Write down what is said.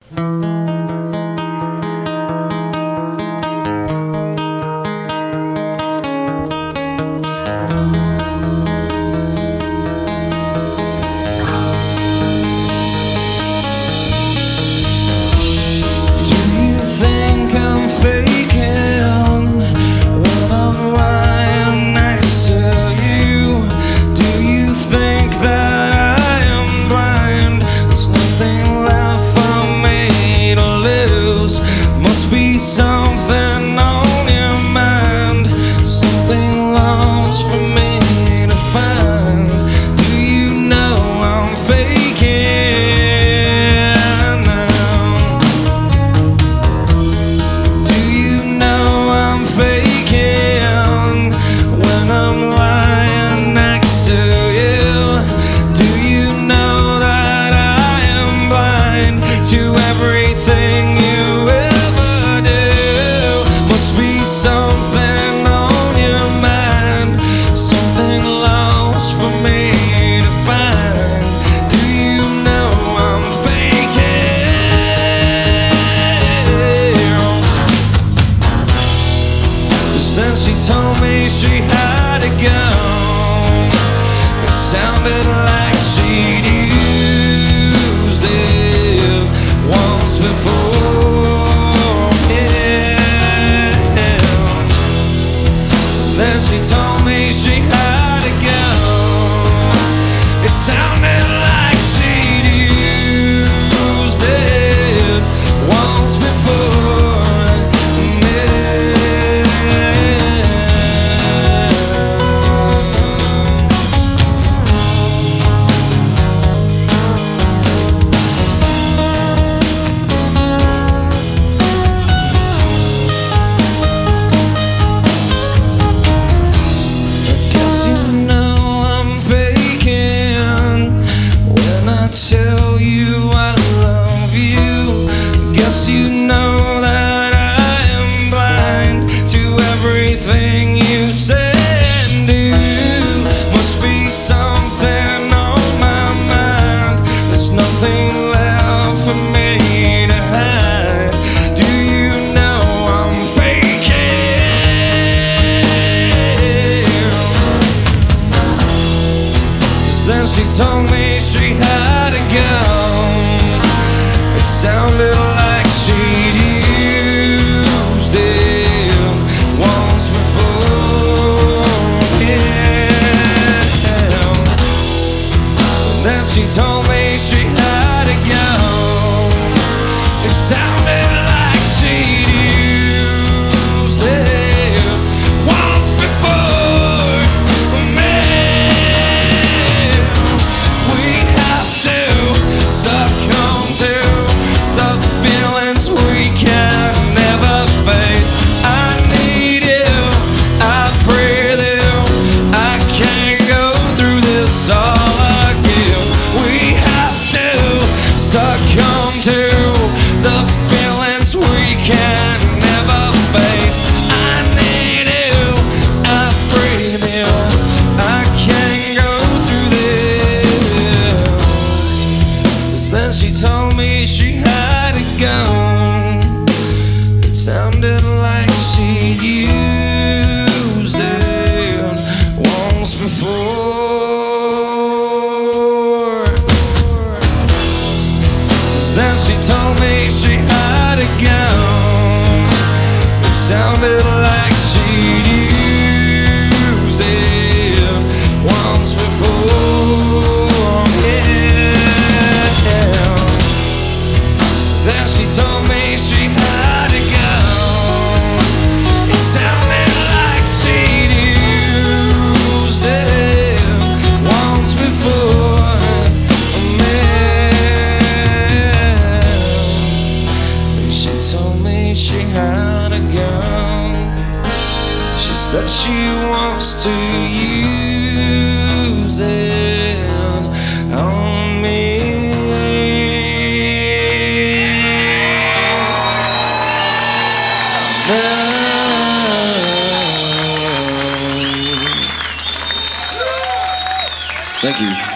Something on your mind, something lost for me to find. Do you know I'm faking now? Do you know I'm faking when I'm lying next to you? Do you know that I am blind to everything you ever do? Must be something on your mind, something lost for me to find. Do you know I'm faking? 'Cause then she told me she had to go. It sounded like she'd used it once before. Then she told me she had to go. It sounded like she'd used it once before. Tell you I love you. Guess you know that I am blind to everything you say and do. Must be something on my mind. There's nothing left for me to hide. Do you know I'm faking? 'Cause then she told me she had to go. It sounded like she'd used it once before. Then she told me she had to go. It sounded like she'd used it once before. We have to succumb to the feelings we can never face. I need you, I breathe you, I can't go through this all again. We have to succumb to the feelings we can never face. I need you, I breathe you, I can't go through this. Then she told me she had to go. It sounded like she'd used it once before. Then she told me she had to go. It sounded like she'd used it once before. Then she told me she had to go. It sounded like she'd used it once before. And she told me she had to go. She said she wants to use it on me. Thank you.